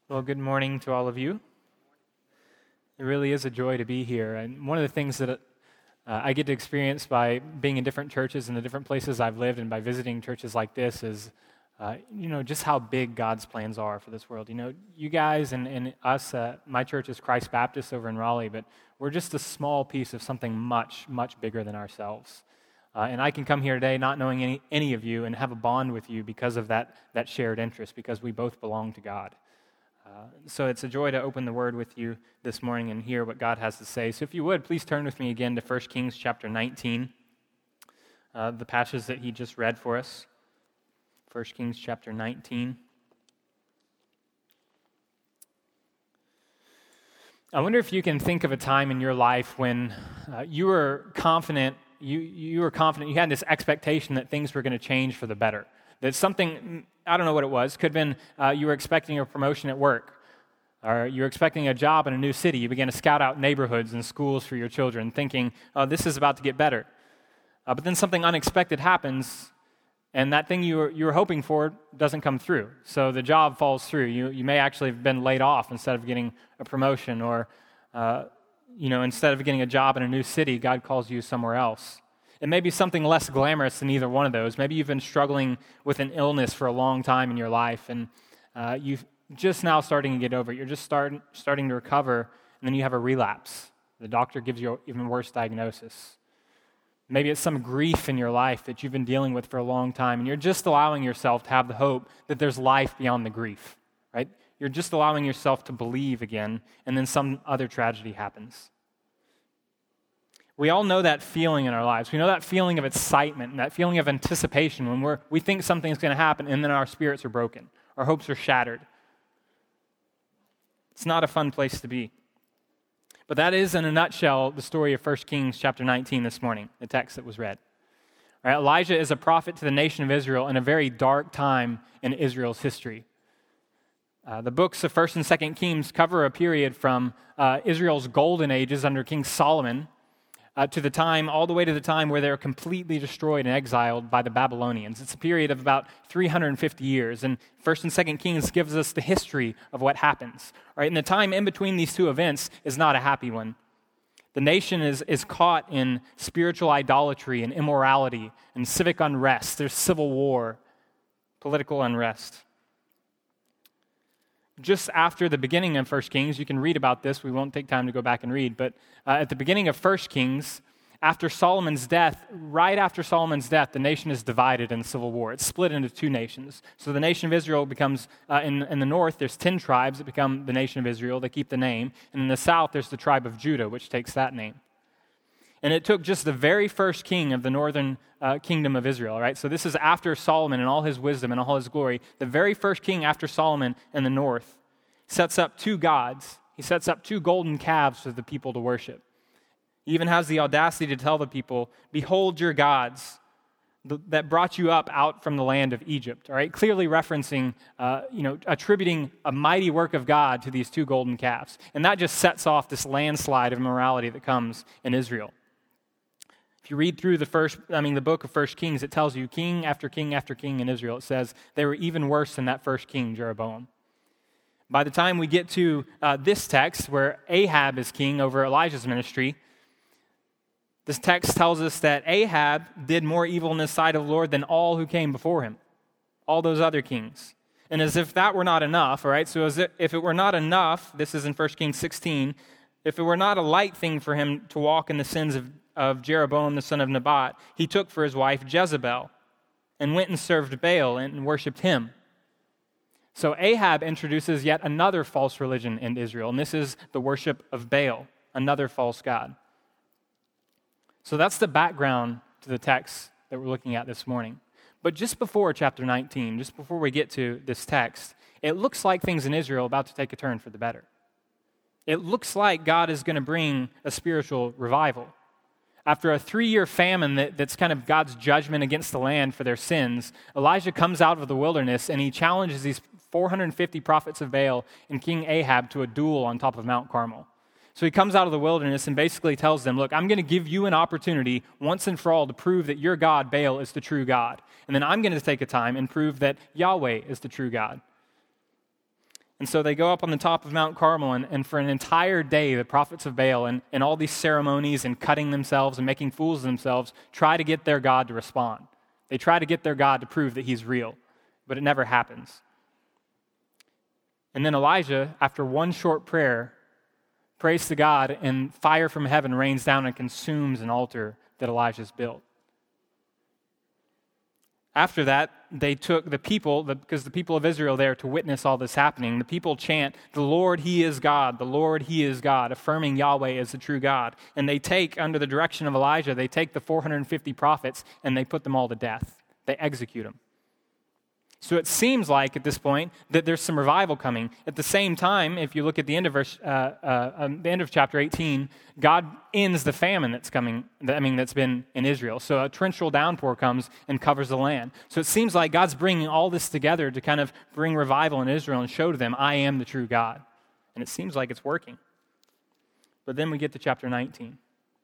Well, good morning to all of you. It really is a joy to be here. And one of the things that I get to experience by being in different churches and the different places I've lived and by visiting churches like this is, just how big God's plans are for this world. You guys and us, my church is Christ Baptist over in Raleigh, but we're just a small piece of something much, much bigger than ourselves. And I can come here today not knowing any of you and have a bond with you because of that shared interest, because we both belong to God. So it's a joy to open the Word with you this morning and hear what God has to say. So if you would, please turn with me again to 1 Kings chapter 19, the passage that he just read for us. 1 Kings chapter 19. I wonder if you can think of a time in your life when you were confident, you had this expectation that things were going to change for the better. That something, I don't know what it was, could have been you were expecting a promotion at work, or you were expecting a job in a new city. You began to scout out neighborhoods and schools for your children, thinking, oh, this is about to get better. But then something unexpected happens, and that thing you were hoping for doesn't come through. So the job falls through. You may actually have been laid off instead of getting a promotion, or instead of getting a job in a new city, God calls you somewhere else. It may be something less glamorous than either one of those. Maybe you've been struggling with an illness for a long time in your life, and you've just now starting to get over it. You're just starting to recover, and then you have a relapse. The doctor gives you an even worse diagnosis. Maybe it's some grief in your life that you've been dealing with for a long time, and you're just allowing yourself to have the hope that there's life beyond the grief, right? You're just allowing yourself to believe again, and then some other tragedy happens. We all know that feeling in our lives. We know that feeling of excitement and that feeling of anticipation when we think something's going to happen and then our spirits are broken. Our hopes are shattered. It's not a fun place to be. But that is, in a nutshell, the story of 1 Kings chapter 19 this morning, the text that was read. All right, Elijah is a prophet to the nation of Israel in a very dark time in Israel's history. The books of 1 and 2 Kings cover a period from Israel's golden ages under King Solomon all the way to the time where they're completely destroyed and exiled by the Babylonians. It's a period of about 350 years, and 1 and 2 Kings gives us the history of what happens. Right? And the time in between these two events is not a happy one. The nation is caught in spiritual idolatry and immorality and civic unrest. There's civil war, political unrest. Just after the beginning of 1 Kings, you can read about this. We won't take time to go back and read. But at the beginning of 1 Kings, after Solomon's death, right after Solomon's death, the nation is divided in civil war. It's split into two nations. So the nation of Israel becomes, in the north, there's 10 tribes that become the nation of Israel. They keep the name. And in the south, there's the tribe of Judah, which takes that name. And it took just the very first king of the northern kingdom of Israel, right? So this is after Solomon and all his wisdom and all his glory. The very first king after Solomon in the north sets up two gods. He sets up two golden calves for the people to worship. He even has the audacity to tell the people, behold your gods that brought you up out from the land of Egypt, all right? Clearly referencing, attributing a mighty work of God to these two golden calves. And that just sets off this landslide of immorality that comes in Israel. If you read through the book of 1 Kings, it tells you king after king after king in Israel. It says they were even worse than that first king, Jeroboam. By the time we get to this text, where Ahab is king over Elijah's ministry, this text tells us that Ahab did more evil in the sight of the Lord than all who came before him, all those other kings. And as if that were not enough, all right, so if it were not enough, this is in 1 Kings 16, if it were not a light thing for him to walk in the sins of Jeroboam the son of Nebat, he took for his wife Jezebel and went and served Baal and worshipped him. So Ahab introduces yet another false religion in Israel, and this is the worship of Baal, another false god. So that's the background to the text that we're looking at this morning. But just before chapter 19, just before we get to this text, it looks like things in Israel are about to take a turn for the better. It looks like God is going to bring a spiritual revival. After a 3-year famine that's kind of God's judgment against the land for their sins, Elijah comes out of the wilderness and he challenges these 450 prophets of Baal and King Ahab to a duel on top of Mount Carmel. So he comes out of the wilderness and basically tells them, look, I'm going to give you an opportunity once and for all to prove that your God, Baal, is the true God. And then I'm going to take a time and prove that Yahweh is the true God. And so they go up on the top of Mount Carmel, and for an entire day, the prophets of Baal and all these ceremonies and cutting themselves and making fools of themselves try to get their God to respond. They try to get their God to prove that he's real, but it never happens. And then Elijah, after one short prayer, prays to God, and fire from heaven rains down and consumes an altar that Elijah's built. After that, they took the people, because the people of Israel there to witness all this happening, the people chant, "The Lord, He is God, the Lord, He is God," affirming Yahweh as the true God. And they take, under the direction of Elijah, they take the 450 prophets and they put them all to death. They execute them. So it seems like at this point that there's some revival coming. At the same time, if you look at the end of chapter 18, God ends the famine that's coming. That's been in Israel. So a torrential downpour comes and covers the land. So it seems like God's bringing all this together to kind of bring revival in Israel and show to them, "I am the true God." And it seems like it's working. But then we get to chapter 19.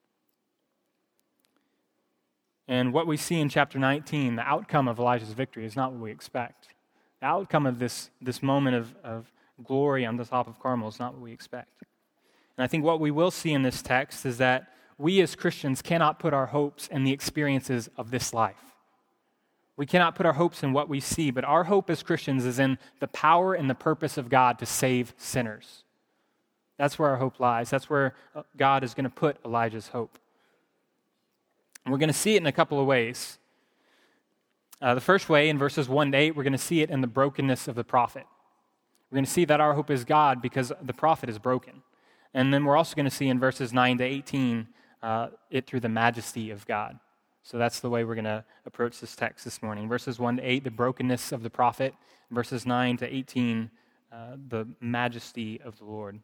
And what we see in chapter 19, the outcome of Elijah's victory, is not what we expect. The outcome of this moment of glory on the top of Carmel is not what we expect. And I think what we will see in this text is that we as Christians cannot put our hopes in the experiences of this life. We cannot put our hopes in what we see, but our hope as Christians is in the power and the purpose of God to save sinners. That's where our hope lies. That's where God is going to put Elijah's hope. And we're going to see it in a couple of ways. The first way, in verses 1 to 8, we're going to see it in the brokenness of the prophet. We're going to see that our hope is God because the prophet is broken. And then we're also going to see in verses 9 to 18 it through the majesty of God. So that's the way we're going to approach this text this morning. Verses 1 to 8, the brokenness of the prophet. Verses 9 to 18, the majesty of the Lord.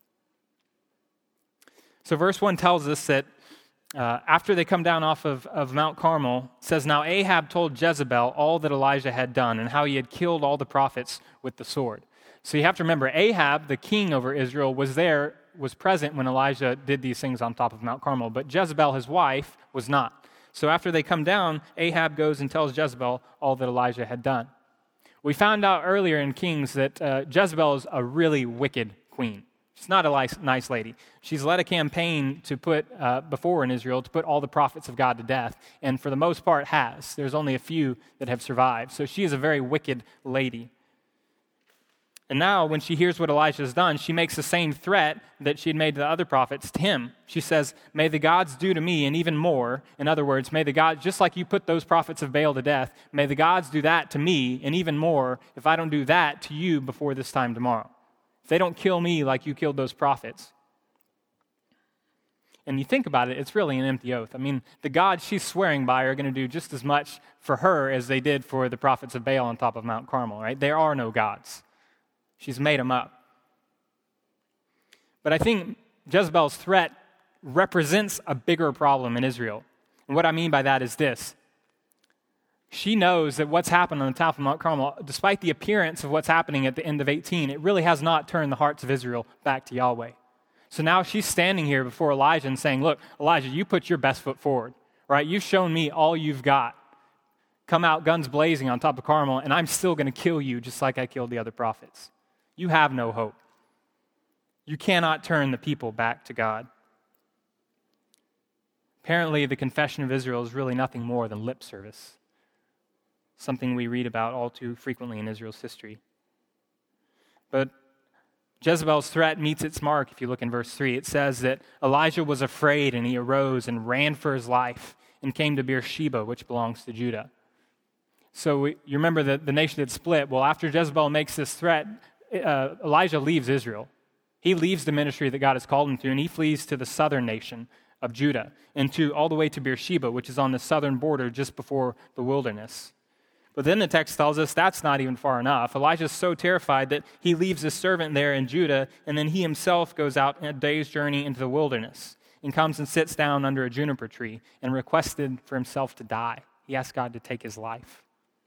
So verse 1 tells us that after they come down off of Mount Carmel, it says, "Now Ahab told Jezebel all that Elijah had done and how he had killed all the prophets with the sword." So you have to remember, Ahab, the king over Israel, was present when Elijah did these things on top of Mount Carmel, but Jezebel, his wife, was not. So after they come down, Ahab goes and tells Jezebel all that Elijah had done. We found out earlier in Kings that Jezebel is a really wicked queen. She's not a nice lady. She's led a campaign to put, before in Israel, to put all the prophets of God to death, and for the most part has. There's only a few that have survived. So she is a very wicked lady. And now, when she hears what Elijah has done, she makes the same threat that she had made to the other prophets to him. She says, "May the gods do to me and even more." In other words, may the gods, just like you put those prophets of Baal to death, may the gods do that to me and even more if I don't do that to you before this time tomorrow. If they don't kill me like you killed those prophets. And you think about it, it's really an empty oath. I mean, the gods she's swearing by are going to do just as much for her as they did for the prophets of Baal on top of Mount Carmel, right? There are no gods. She's made them up. But I think Jezebel's threat represents a bigger problem in Israel. And what I mean by that is this. She knows that what's happened on the top of Mount Carmel, despite the appearance of what's happening at the end of 18, it really has not turned the hearts of Israel back to Yahweh. So now she's standing here before Elijah and saying, "Look, Elijah, you put your best foot forward, right? You've shown me all you've got. Come out guns blazing on top of Carmel, and I'm still going to kill you just like I killed the other prophets. You have no hope. You cannot turn the people back to God." Apparently, the confession of Israel is really nothing more than lip service. Something we read about all too frequently in Israel's history. But Jezebel's threat meets its mark if you look in verse 3. It says that Elijah was afraid and he arose and ran for his life and came to Beersheba, which belongs to Judah. So you remember that the nation had split. Well, after Jezebel makes this threat, Elijah leaves Israel. He leaves the ministry that God has called him to, and he flees to the southern nation of Judah and all the way to Beersheba, which is on the southern border just before the wilderness. But then the text tells us that's not even far enough. Elijah's so terrified that he leaves his servant there in Judah, and then he himself goes out a day's journey into the wilderness and comes and sits down under a juniper tree and requested for himself to die. He asked God to take his life.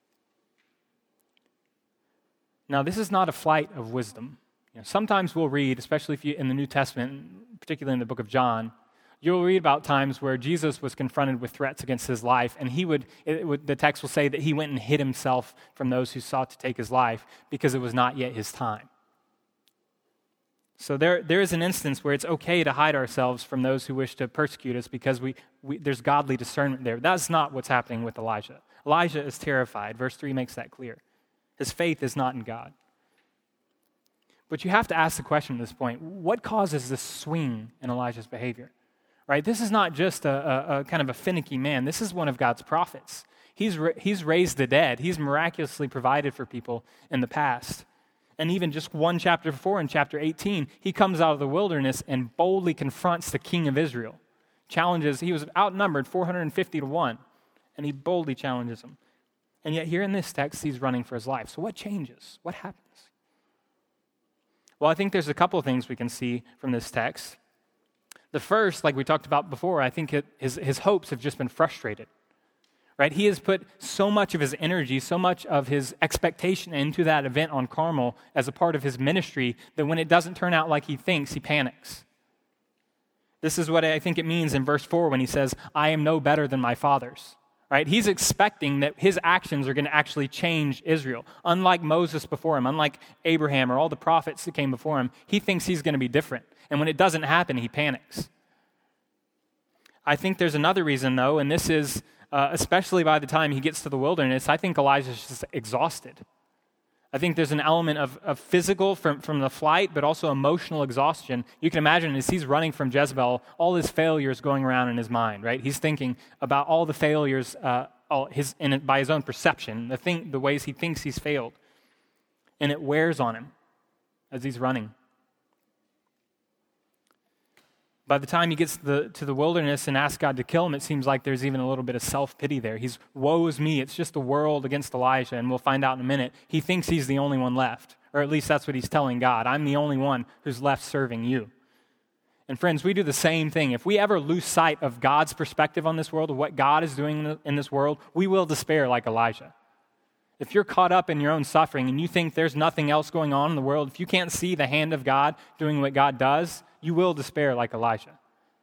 Now, this is not a flight of wisdom. Sometimes we'll read, especially if you in the New Testament, particularly in the book of John, you'll read about times where Jesus was confronted with threats against his life, and the text will say that he went and hid himself from those who sought to take his life because it was not yet his time. So there is an instance where it's okay to hide ourselves from those who wish to persecute us because there's godly discernment there. That's not what's happening with Elijah. Elijah is terrified. Verse 3 makes that clear. His faith is not in God. But you have to ask the question at this point, what causes this swing in Elijah's behavior? Right? This is not just a kind of a finicky man. This is one of God's prophets. He's raised the dead. He's miraculously provided for people in the past. And even just one chapter before, in chapter 18, he comes out of the wilderness and boldly confronts the king of Israel. He was outnumbered 450 to 1, and he boldly challenges him. And yet here in this text, he's running for his life. So what changes? What happens? Well, I think there's a couple of things we can see from this text. The first, like we talked about before, I think his hopes have just been frustrated. Right? He has put so much of his energy, so much of his expectation into that event on Carmel as a part of his ministry that when it doesn't turn out like he thinks, he panics. This is what I think it means in verse 4 when he says, I am no better than my fathers. Right? He's expecting that his actions are going to actually change Israel. Unlike Moses before him, unlike Abraham or all the prophets that came before him, he thinks he's going to be different. And when it doesn't happen, he panics. I think there's another reason, though, and this is especially by the time he gets to the wilderness, I think Elijah's just exhausted. I think there's an element of physical from the flight, but also emotional exhaustion. You can imagine as he's running from Jezebel, all his failures going around in his mind, right? He's thinking about all the failures by his own perception, the ways he thinks he's failed. And it wears on him as he's running. By the time he gets to the wilderness and asks God to kill him, it seems like there's even a little bit of self-pity there. He's, woe is me, it's just the world against Elijah, and we'll find out in a minute. He thinks he's the only one left, or at least that's what he's telling God. I'm the only one who's left serving you. And friends, we do the same thing. If we ever lose sight of God's perspective on this world, of what God is doing in this world, we will despair like Elijah. If you're caught up in your own suffering and you think there's nothing else going on in the world, if you can't see the hand of God doing what God does, you will despair like Elijah.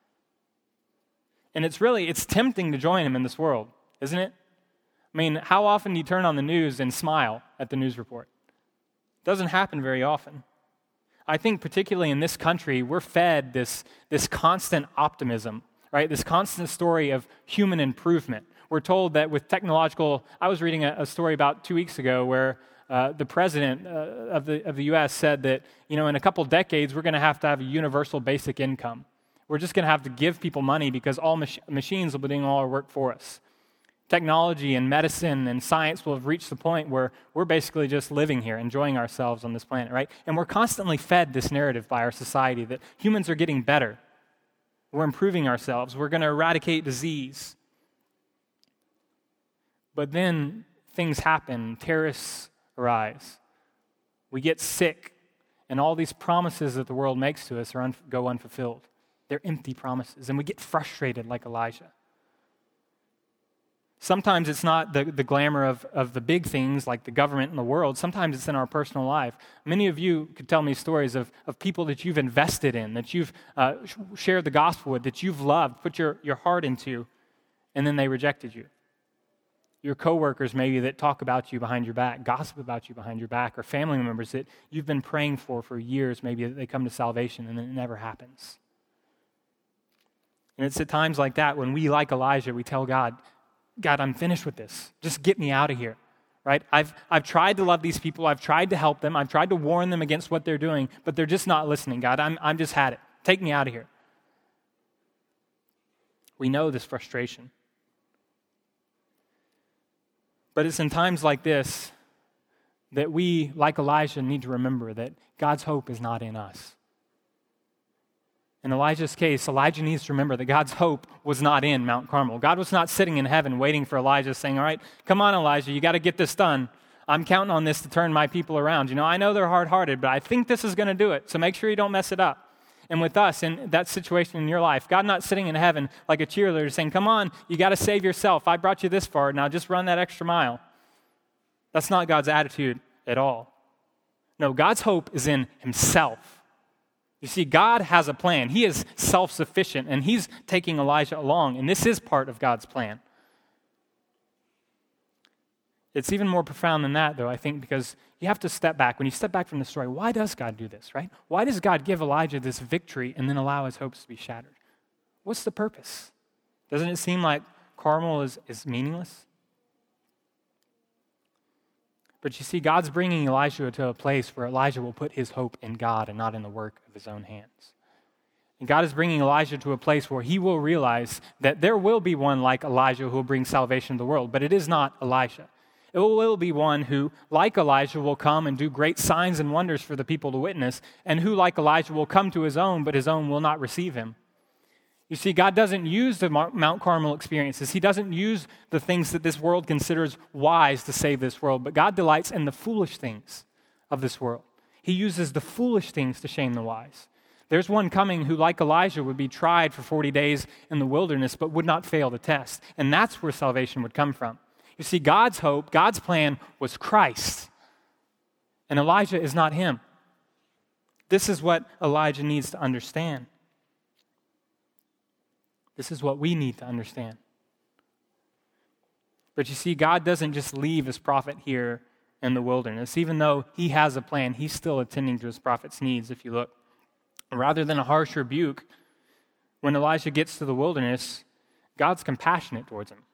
And it's tempting to join him in this world, isn't it? I mean, how often do you turn on the news and smile at the news report? It doesn't happen very often. I think particularly in this country, we're fed this constant optimism, right? This constant story of human improvement. We're told that with I was reading a story about 2 weeks ago where the president of the U.S. said that, in a couple decades, we're going to have a universal basic income. We're just going to have to give people money because all machines will be doing all our work for us. Technology and medicine and science will have reached the point where we're basically just living here, enjoying ourselves on this planet, right? And we're constantly fed this narrative by our society that humans are getting better. We're improving ourselves. We're going to eradicate disease. But then things happen. Terrorists arise. We get sick, and all these promises that the world makes to us go unfulfilled. They're empty promises, and we get frustrated like Elijah. Sometimes it's not the glamour of the big things like the government and the world. Sometimes it's in our personal life. Many of you could tell me stories of people that you've invested in, that you've shared the gospel with, that you've loved, put your heart into, and then they rejected you. Your coworkers maybe that talk about you behind your back, gossip about you behind your back, or family members that you've been praying for years, maybe they come to salvation and it never happens. And it's at times like that when we, like Elijah, we tell God, I'm finished with this. Just get me out of here, right? I've tried to love these people. I've tried to help them. I've tried to warn them against what they're doing, but they're just not listening. God, I'm just had it. Take me out of here. We know this frustration. But it's in times like this that we, like Elijah, need to remember that God's hope is not in us. In Elijah's case, Elijah needs to remember that God's hope was not in Mount Carmel. God was not sitting in heaven waiting for Elijah saying, all right, come on, Elijah, you got to get this done. I'm counting on this to turn my people around. I know they're hard-hearted, but I think this is going to do it, so make sure you don't mess it up. And with us, in that situation in your life, God not sitting in heaven like a cheerleader saying, come on, you got to save yourself. I brought you this far, now just run that extra mile. That's not God's attitude at all. No, God's hope is in himself. You see, God has a plan. He is self-sufficient, and he's taking Elijah along, and this is part of God's plan. It's even more profound than that, though, I think, because you have to step back. When you step back from the story, why does God do this, right? Why does God give Elijah this victory and then allow his hopes to be shattered? What's the purpose? Doesn't it seem like Carmel is meaningless? But you see, God's bringing Elijah to a place where Elijah will put his hope in God and not in the work of his own hands. And God is bringing Elijah to a place where he will realize that there will be one like Elijah who will bring salvation to the world, but it is not Elijah. It will be one who, like Elijah, will come and do great signs and wonders for the people to witness, and who, like Elijah, will come to his own, but his own will not receive him. You see, God doesn't use the Mount Carmel experiences. He doesn't use the things that this world considers wise to save this world, but God delights in the foolish things of this world. He uses the foolish things to shame the wise. There's one coming who, like Elijah, would be tried for 40 days in the wilderness, but would not fail the test. And that's where salvation would come from. You see, God's hope, God's plan was Christ. And Elijah is not him. This is what Elijah needs to understand. This is what we need to understand. But you see, God doesn't just leave his prophet here in the wilderness. Even though he has a plan, he's still attending to his prophet's needs, if you look. Rather than a harsh rebuke, when Elijah gets to the wilderness, God's compassionate towards him.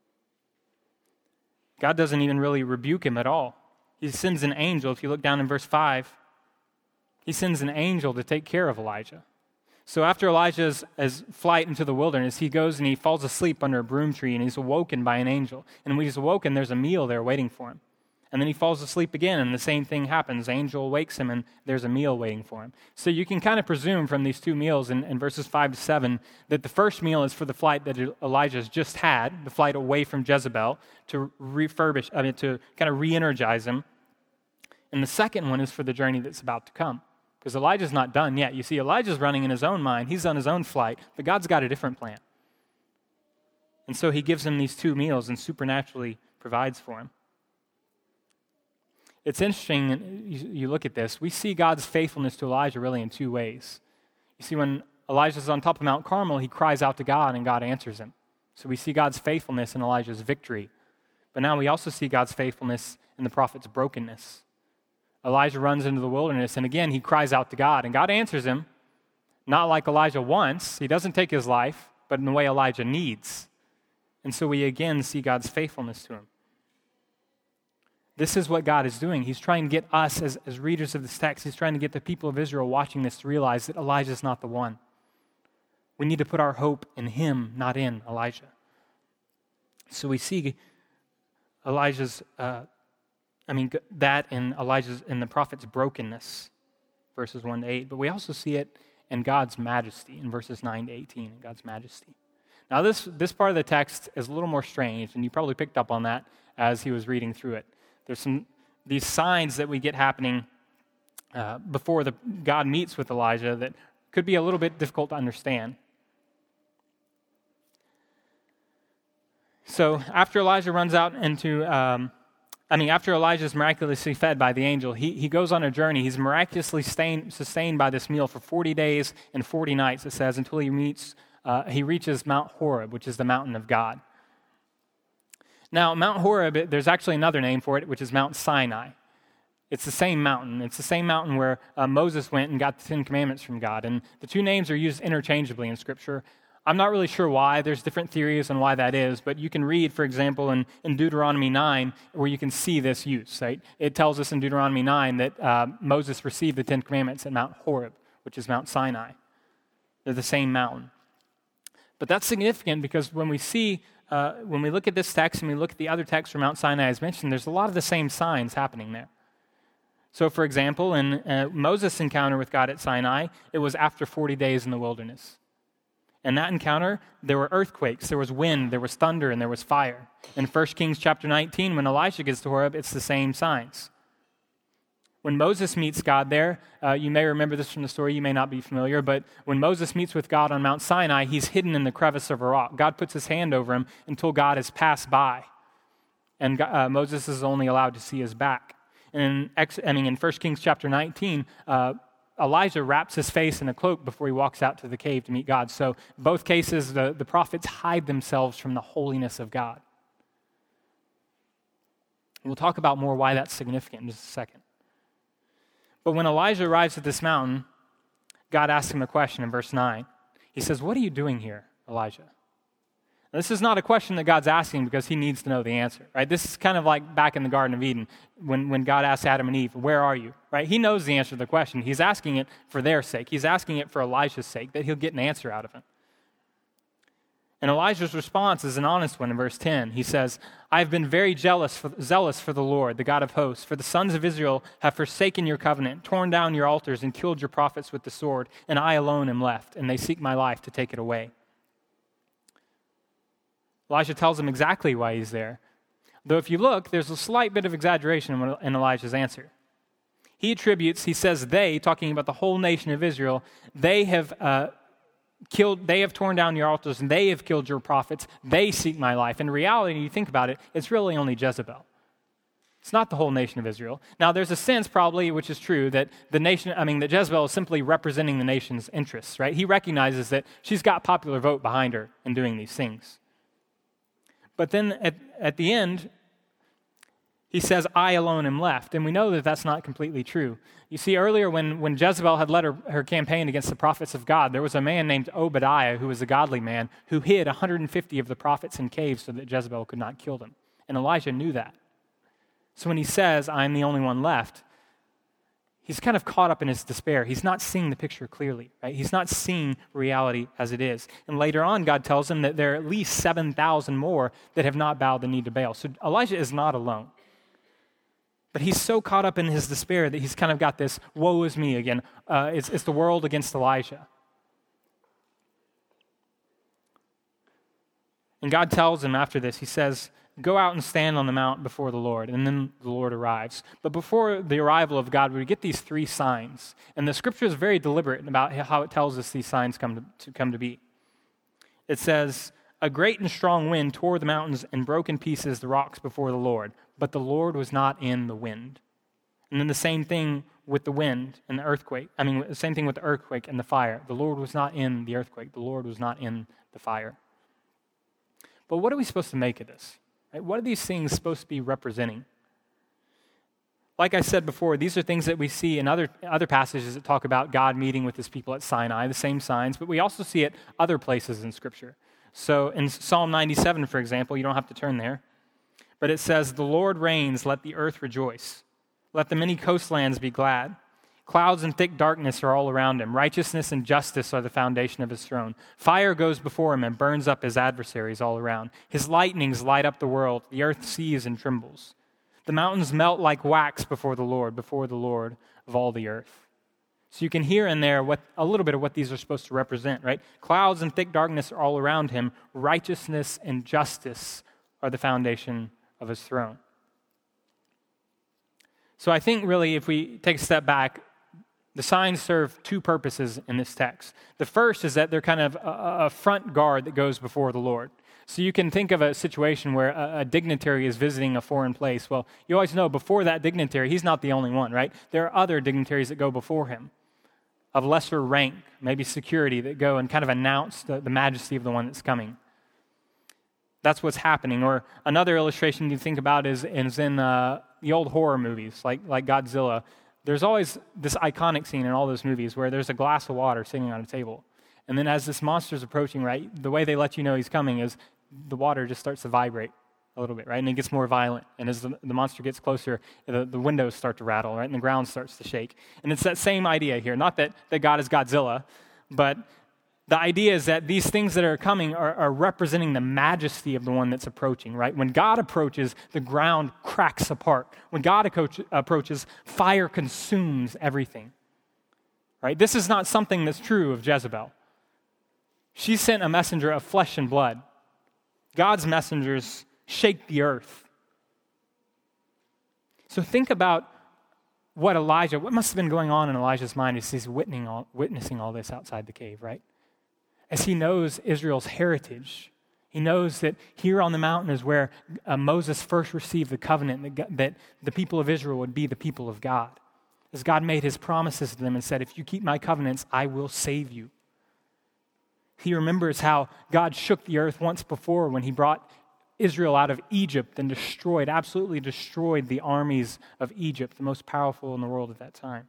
God doesn't even really rebuke him at all. He sends an angel. If you look down in verse 5, he sends an angel to take care of Elijah. So after Elijah's flight into the wilderness, he goes and he falls asleep under a broom tree, and he's awoken by an angel. And when he's awoken, there's a meal there waiting for him. And then he falls asleep again, and the same thing happens. The angel wakes him, and there's a meal waiting for him. So you can kind of presume from these two meals in verses 5 to 7 that the first meal is for the flight that Elijah's just had, the flight away from Jezebel, to to kind of re-energize him. And the second one is for the journey that's about to come. Because Elijah's not done yet. You see, Elijah's running in his own mind. He's on his own flight, but God's got a different plan. And so he gives him these two meals and supernaturally provides for him. It's interesting, you look at this, we see God's faithfulness to Elijah really in two ways. You see, when Elijah's on top of Mount Carmel, he cries out to God and God answers him. So we see God's faithfulness in Elijah's victory. But now we also see God's faithfulness in the prophet's brokenness. Elijah runs into the wilderness, and again, he cries out to God, and God answers him, not like Elijah wants. He doesn't take his life, but in the way Elijah needs. And so we again see God's faithfulness to him. This is what God is doing. He's trying to get us as readers of this text, he's trying to get the people of Israel watching this to realize that Elijah is not the one. We need to put our hope in him, not in Elijah. So we see that in the prophet's brokenness, verses 1 to 8. But we also see it in God's majesty, in verses 9 to 18, God's majesty. Now this part of the text is a little more strange, and you probably picked up on that as he was reading through it. There's these signs that we get happening before God meets with Elijah that could be a little bit difficult to understand. So after Elijah runs out after Elijah is miraculously fed by the angel, he goes on a journey. He's miraculously sustained by this meal for 40 days and 40 nights, it says, until he reaches Mount Horeb, which is the mountain of God. Now, Mount Horeb, there's actually another name for it, which is Mount Sinai. It's the same mountain. It's the same mountain where Moses went and got the Ten Commandments from God. And the two names are used interchangeably in Scripture. I'm not really sure why. There's different theories on why that is, but you can read, for example, in Deuteronomy 9, where you can see this use. Right? It tells us in Deuteronomy 9 that Moses received the Ten Commandments at Mount Horeb, which is Mount Sinai. They're the same mountain. But that's significant because when we look at this text and we look at the other texts from Mount Sinai as mentioned, there's a lot of the same signs happening there. So, for example, in Moses' encounter with God at Sinai, it was after 40 days in the wilderness. In that encounter, there were earthquakes, there was wind, there was thunder, and there was fire. In 1 Kings chapter 19, when Elisha gets to Horeb, it's the same signs. When Moses meets God there, you may remember this from the story, you may not be familiar, but when Moses meets with God on Mount Sinai, he's hidden in the crevice of a rock. God puts his hand over him until God has passed by, and Moses is only allowed to see his back. And in 1 Kings chapter 19, Elijah wraps his face in a cloak before he walks out to the cave to meet God. So both cases, the prophets hide themselves from the holiness of God. We'll talk about more why that's significant in just a second. But when Elijah arrives at this mountain, God asks him a question in verse 9. He says, "What are you doing here, Elijah?" Now, this is not a question that God's asking because he needs to know the answer, right? This is kind of like back in the Garden of Eden when God asked Adam and Eve, "Where are you?" Right? He knows the answer to the question. He's asking it for their sake. He's asking it for Elijah's sake, that he'll get an answer out of it. And Elijah's response is an honest one in verse 10. He says, "I have been very zealous for the Lord, the God of hosts, for the sons of Israel have forsaken your covenant, torn down your altars, and killed your prophets with the sword, and I alone am left, and they seek my life to take it away." Elijah tells him exactly why he's there. Though if you look, there's a slight bit of exaggeration in Elijah's answer. He says they, talking about the whole nation of Israel, they have torn down your altars and they have killed your prophets. They seek my life. In reality, you think about it, it's really only Jezebel. It's not the whole nation of Israel. Now, there's a sense probably, which is true, that that Jezebel is simply representing the nation's interests, right? He recognizes that she's got popular vote behind her in doing these things. But then at the end, he says, "I alone am left." And we know that that's not completely true. You see, earlier when Jezebel had led her campaign against the prophets of God, there was a man named Obadiah who was a godly man who hid 150 of the prophets in caves so that Jezebel could not kill them. And Elijah knew that. So when he says, "I'm the only one left," he's kind of caught up in his despair. He's not seeing the picture clearly, right? He's not seeing reality as it is. And later on, God tells him that there are at least 7,000 more that have not bowed the knee to Baal. So Elijah is not alone. But he's so caught up in his despair that he's kind of got this, woe is me again. It's the world against Elijah. And God tells him after this, he says, "Go out and stand on the mount before the Lord." And then the Lord arrives. But before the arrival of God, we get these 3 signs. And the scripture is very deliberate about how it tells us these signs come to be. It says, "A great and strong wind tore the mountains and broke in pieces the rocks before the Lord. But the Lord was not in the wind." And then the same thing with the wind and the earthquake. The same thing with the earthquake and the fire. The Lord was not in the earthquake. The Lord was not in the fire. But what are we supposed to make of this? Right? What are these things supposed to be representing? Like I said before, these are things that we see in other passages that talk about God meeting with his people at Sinai, the same signs, but we also see it other places in Scripture. So in Psalm 97, for example, you don't have to turn there, but it says, "The Lord reigns, let the earth rejoice. Let the many coastlands be glad. Clouds and thick darkness are all around him. Righteousness and justice are the foundation of his throne. Fire goes before him and burns up his adversaries all around. His lightnings light up the world. The earth sees and trembles. The mountains melt like wax before the Lord of all the earth." So you can hear in there a little bit of what these are supposed to represent, right? Clouds and thick darkness are all around him. Righteousness and justice are the foundation of his throne. So I think really if we take a step back, the signs serve 2 purposes in this text. The first is that they're kind of a front guard that goes before the Lord. So you can think of a situation where a dignitary is visiting a foreign place. Well, you always know before that dignitary, he's not the only one, right? There are other dignitaries that go before him of lesser rank, maybe security, that go and kind of announce the majesty of the one that's coming. That's what's happening. Or another illustration you think about is in the old horror movies, like Godzilla. There's always this iconic scene in all those movies where there's a glass of water sitting on a table. And then as this monster's approaching, right, the way they let you know he's coming is the water just starts to vibrate a little bit, right? And it gets more violent. And as the monster gets closer, the windows start to rattle, right? And the ground starts to shake. And it's that same idea here. Not that God is Godzilla, but the idea is that these things that are coming are representing the majesty of the one that's approaching, right? When God approaches, the ground cracks apart. When God approaches, fire consumes everything, right? This is not something that's true of Jezebel. She sent a messenger of flesh and blood. God's messengers shake the earth. So think about what must have been going on in Elijah's mind as he's witnessing all this outside the cave, right? As he knows Israel's heritage, he knows that here on the mountain is where Moses first received the covenant that the people of Israel would be the people of God. As God made his promises to them and said, "If you keep my covenants, I will save you." He remembers how God shook the earth once before when he brought Israel out of Egypt and absolutely destroyed the armies of Egypt, the most powerful in the world at that time.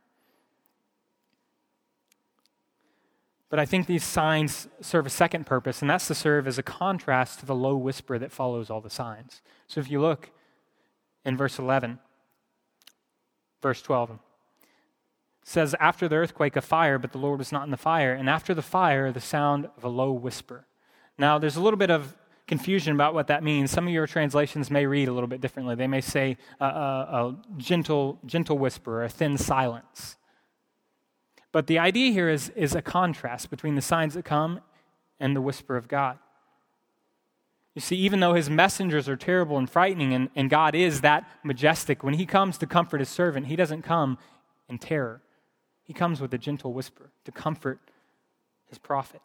But I think these signs serve a second purpose, and that's to serve as a contrast to the low whisper that follows all the signs. So if you look in verse 11, verse 12, it says, after the earthquake, a fire, but the Lord was not in the fire, and after the fire, the sound of a low whisper. Now, there's a little bit of confusion about what that means. Some of your translations may read a little bit differently. They may say a gentle whisper, or a thin silence. But the idea here is a contrast between the signs that come and the whisper of God. You see, even though his messengers are terrible and frightening, and God is that majestic, when he comes to comfort his servant, he doesn't come in terror. He comes with a gentle whisper to comfort his prophet.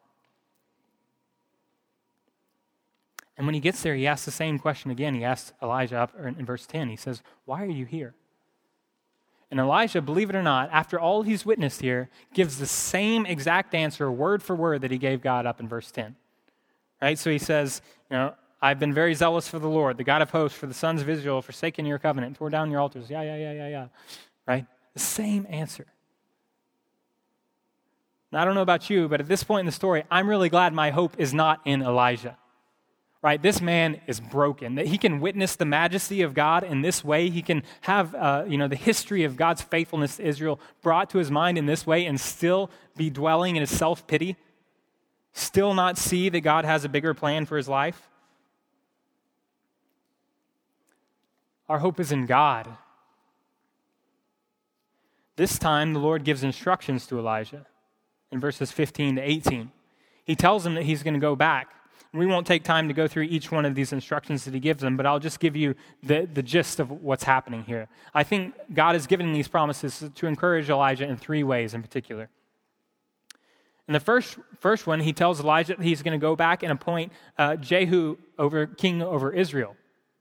And when he gets there, he asks the same question again. He asks Elijah up in verse 10. He says, why are you here? And Elijah, believe it or not, after all he's witnessed here, gives the same exact answer, word for word, that he gave God up in verse 10. Right? So he says, I've been very zealous for the Lord, the God of hosts, for the sons of Israel, forsaken your covenant, tore down your altars. Yeah. Right? The same answer. Now, I don't know about you, but at this point in the story, I'm really glad my hope is not in Elijah. Right? This man is broken. That he can witness the majesty of God in this way. He can have, the history of God's faithfulness to Israel brought to his mind in this way and still be dwelling in his self-pity. Still not see that God has a bigger plan for his life. Our hope is in God. This time, the Lord gives instructions to Elijah in verses 15 to 18. He tells him that he's going to go back. We won't take time to go through each one of these instructions that he gives them, but I'll just give you the gist of what's happening here. I think God has given these promises to encourage Elijah in three ways in particular. In the first one, he tells Elijah that he's going to go back and appoint Jehu king over Israel.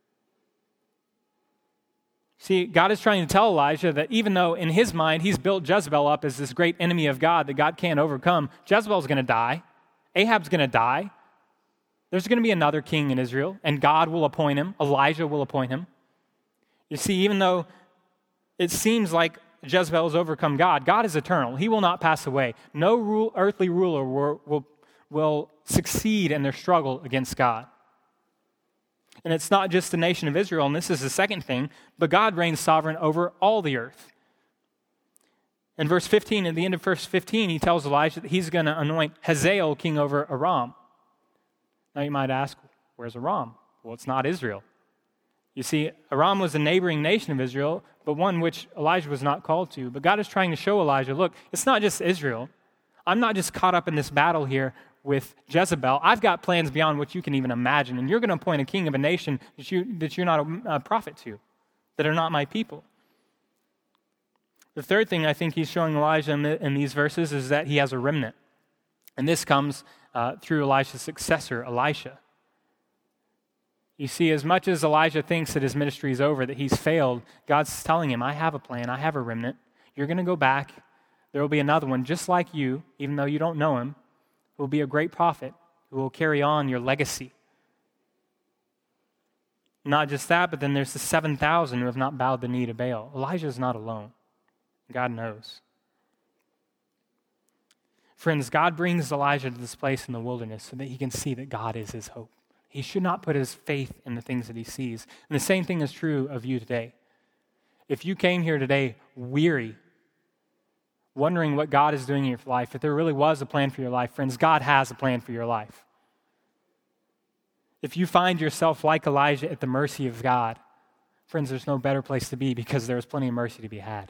See, God is trying to tell Elijah that even though in his mind he's built Jezebel up as this great enemy of God that God can't overcome, Jezebel's going to die. Ahab's going to die. There's going to be another king in Israel, and God will appoint him. Elijah will appoint him. You see, even though it seems like Jezebel has overcome God, God is eternal. He will not pass away. No earthly ruler will succeed in their struggle against God. And it's not just the nation of Israel, and this is the second thing, but God reigns sovereign over all the earth. In verse 15, at the end of verse 15, he tells Elijah that he's going to anoint Hazael king over Aram. Now you might ask, where's Aram? Well, it's not Israel. You see, Aram was a neighboring nation of Israel, but one which Elijah was not called to. But God is trying to show Elijah, look, it's not just Israel. I'm not just caught up in this battle here with Jezebel. I've got plans beyond what you can even imagine, and you're going to appoint a king of a nation that you're not a prophet to, that are not my people. The third thing I think he's showing Elijah in these verses is that he has a remnant. And this comes through Elijah's successor, Elisha. You see, as much as Elijah thinks that his ministry is over, that he's failed, God's telling him, I have a plan, I have a remnant. You're going to go back. There will be another one just like you, even though you don't know him, who will be a great prophet, who will carry on your legacy. Not just that, but then there's the 7,000 who have not bowed the knee to Baal. Elijah is not alone. God knows. Friends, God brings Elijah to this place in the wilderness so that he can see that God is his hope. He should not put his faith in the things that he sees. And the same thing is true of you today. If you came here today weary, wondering what God is doing in your life, if there really was a plan for your life, friends, God has a plan for your life. If you find yourself like Elijah at the mercy of God, friends, there's no better place to be because there's plenty of mercy to be had.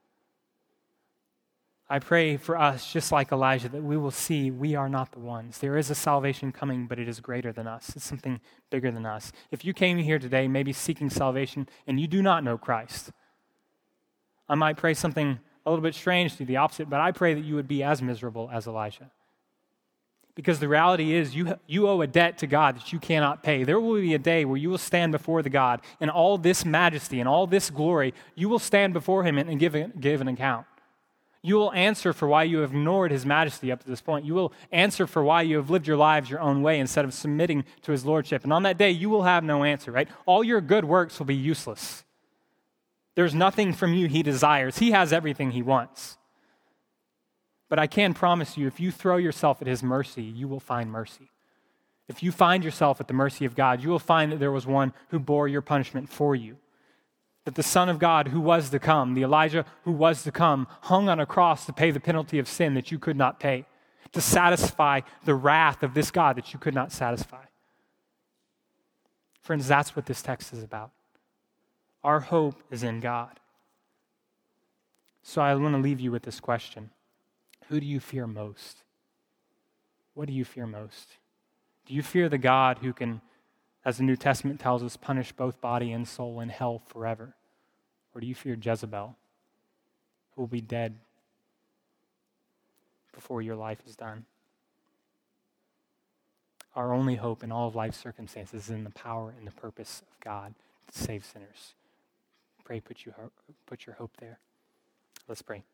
I pray for us, just like Elijah, that we will see we are not the ones. There is a salvation coming, but it is greater than us. It's something bigger than us. If you came here today maybe seeking salvation and you do not know Christ, I might pray something a little bit strange to the opposite, but I pray that you would be as miserable as Elijah. Because the reality is you owe a debt to God that you cannot pay. There will be a day where you will stand before the God in all this majesty and all this glory. You will stand before him and give an account. You will answer for why you have ignored his majesty up to this point. You will answer for why you have lived your lives your own way instead of submitting to his lordship. And on that day, you will have no answer, right? All your good works will be useless. There's nothing from you he desires. He has everything he wants. But I can promise you, if you throw yourself at his mercy, you will find mercy. If you find yourself at the mercy of God, you will find that there was one who bore your punishment for you. That the Son of God who was to come, the Elijah who was to come, hung on a cross to pay the penalty of sin that you could not pay, to satisfy the wrath of this God that you could not satisfy. Friends, that's what this text is about. Our hope is in God. So I want to leave you with this question. Who do you fear most? What do you fear most? Do you fear the God who can, as the New Testament tells us, punish both body and soul in hell forever? Or do you fear Jezebel, who will be dead before your life is done? Our only hope in all of life's circumstances is in the power and the purpose of God to save sinners. Pray, put your hope there. Let's pray.